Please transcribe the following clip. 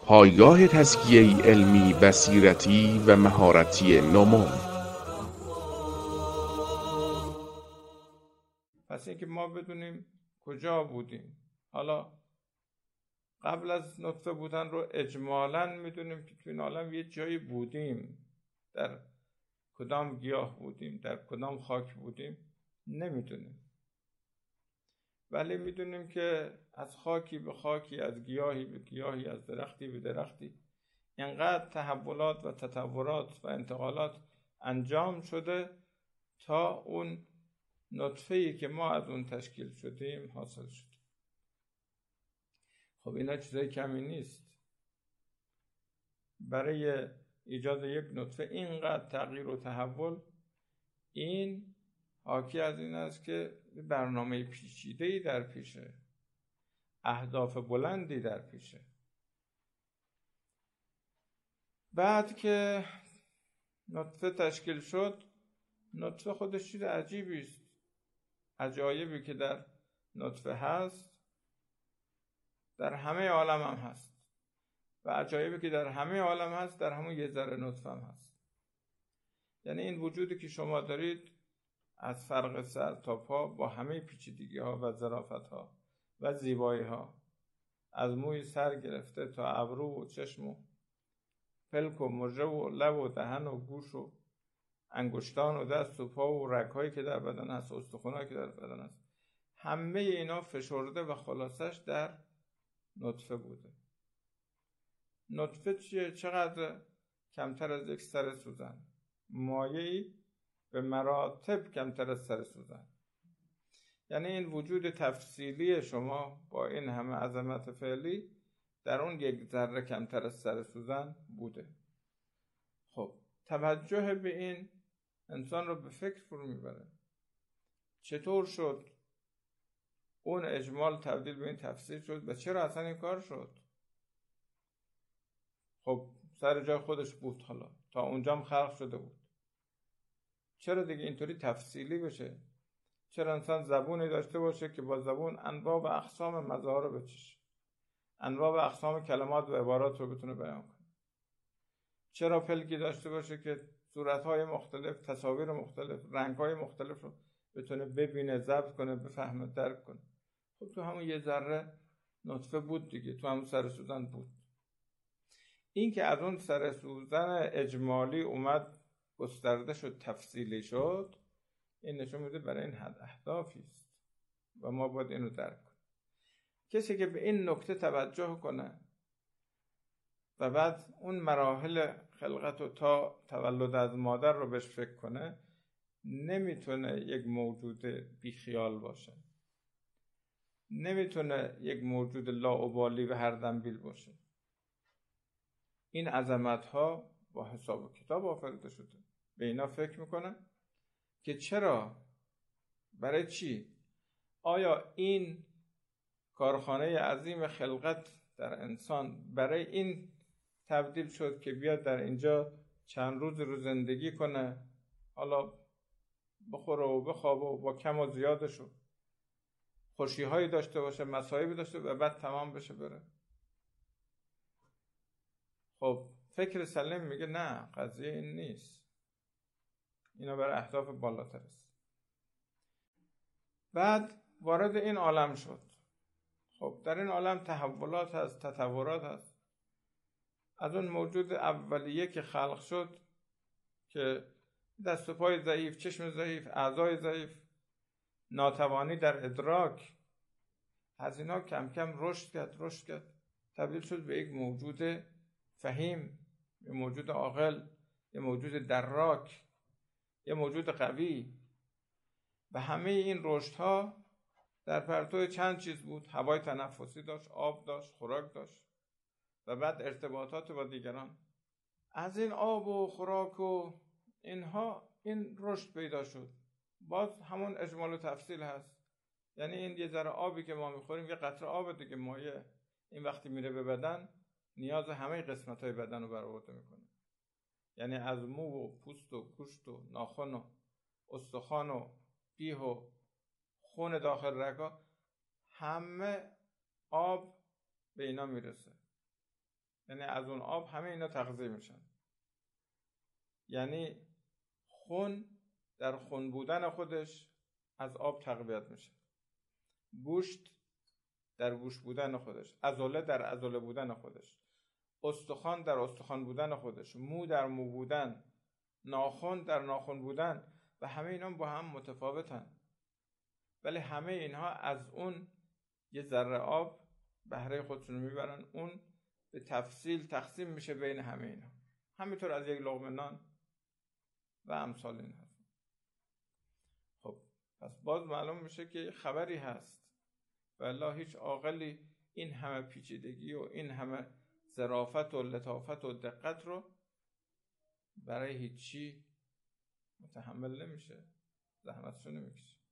پایگاه تزکیه علمی، بصیرتی و مهارتی نومون. پس اینکه ما بدونیم کجا بودیم. حالا قبل از نطفه بودن رو اجمالاً میدونیم که توی این عالم یه جایی بودیم. در کدام گیاه بودیم، در کدام خاک بودیم نمیدونیم، ولی میدونیم که از خاکی به خاکی، از گیاهی به گیاهی، از درختی به درختی اینقدر تحولات و تطورات و انتقالات انجام شده تا اون نطفه‌ای که ما از اون تشکیل شدیم حاصل شد. خب اینا چیزای کمی نیست. برای ایجاد یک نطفه اینقدر تغییر و تحول، این حاکی از این است که برنامه پیچیده‌ای در پیشه، اهداف بلندی در پیشه. بعد که نطفه تشکیل شد، نطفه خودش چیز عجیبی است. عجایبی که در نطفه هست در همه عالم هم هست و عجایبی که در همه عالم هست در همون یه ذره نطفه هم هست. یعنی این وجودی که شما دارید از فرق سر تا پا با همه پیچیدگی ها و ظرافت ها و زیبایی ها، از موی سر گرفته تا ابرو و چشم و پلک و مژه و لب و دهن و گوش و انگشتان و دست و پا و رگ‌هایی که در بدن هست و استخوان‌هایی که در بدن هست، همه اینا فشرده و خلاصش در نطفه بوده. نطفه چیه؟ چقدر کمتر از یک سر سوزن، مایعی به مراتب کمتر از سر سوزن. یعنی این وجود تفصیلی شما با این همه عظمت فعلی در اون یک ذره کمتر از سر سوزن بوده. خب توجه به این انسان رو به فکر فرو میبره. چطور شد اون اجمال تبدیل به این تفسیر شد و چرا اصلا این کار شد؟ خب سر جای خودش بود، حالا تا اونجا هم خلق شده بود. چرا دیگه اینطوری تفصیلی بشه؟ چرا انسان زبونی داشته باشه که با زبون انواع و اقسام مزاها رو بچشه، انواع و اقسام کلمات و عبارات رو بتونه بیان کنه؟ چرا پلکی داشته باشه که صورت‌های مختلف، تصاویر مختلف، رنگ‌های مختلف رو بتونه ببینه، ضبط کنه، بفهمه، درک کنه؟ خب تو همون یه ذره نطفه بود دیگه، تو همون سر سوزن بود. این که از اون سر سوزن اجمالی اومد گسترده شد، تفصیلی شد، این نشون میده برای این اهدافی است و ما باید اینو درک کنیم. کسی که به این نکته توجه کنه و بعد اون مراحل خلقت و تا تولد از مادر رو بهش فکر کنه، نمیتونه یک موجود بیخیال باشه، نمیتونه یک موجود لاابالی و هر دنبیل باشه. این عظمت ها با حساب و کتاب آفریده شده. به اینا فکر میکنه که چرا، برای چی، آیا این کارخانه عظیم خلقت در انسان برای این تبدیل شد که بیاد در اینجا چند روز رو زندگی کنه، حالا بخوره و بخوابه و با کم و زیادشو خوشی‌هایی داشته باشه، مصائبی داشته و بعد تمام بشه بره؟ خب فکر سلیم میگه نه، قضیه این نیست، اینا برای اهداف بالاتر است. بعد وارد این عالم شد. خب در این عالم تحولات هست، تطورات هست. از اون موجود اولیه که خلق شد که دست و پای ضعیف، چشم ضعیف، اعضای ضعیف، ناتوانی در ادراک، از اینا کم کم رشد کرد، تبدیل شد به یک موجود فهیم، یه موجود عاقل، یه موجود دراک، یه موجود قوی. و همه این رشدها در پرتو چند چیز بود. هوای تنفسی داشت، آب داشت، خوراک داشت و بعد ارتباطات با دیگران. از این آب و خوراک و اینها این رشد پیدا شد. باز همون اجمال و تفصیل هست. یعنی این یه ذره آبی که ما میخوریم، یه قطره آب دیگه مایه، این وقتی میره به بدن نیاز همه قسمت‌های بدن رو برآورده میکنه. یعنی از مو و پوست و گوشت و ناخن و استخوان و پیه و خون داخل رگا، همه آب به اینا میرسه. یعنی از اون آب همه اینا تغذیه میشن. یعنی خون در خون بودن خودش از آب تقویت میشه، گوشت در گوشت بودن خودش، عضله در عضله بودن خودش، استخوان در استخوان بودن خودش، مو در مو بودن، ناخن در ناخن بودن، و همه اینا با هم متفاوتن، ولی همه اینها از اون یه ذره آب بهره خودشون میبرن، اون به تفصیل تقسیم میشه بین همه اینا، همینطور از یک لقمه نان و امثال این هست. خب پس باز معلوم میشه که خبری هست، والله هیچ عاقلی این همه پیچیدگی و این همه ظرافت و لطافت و دقت رو برای هیچی متحمل نمیشه، زحمتشو نمیکشه.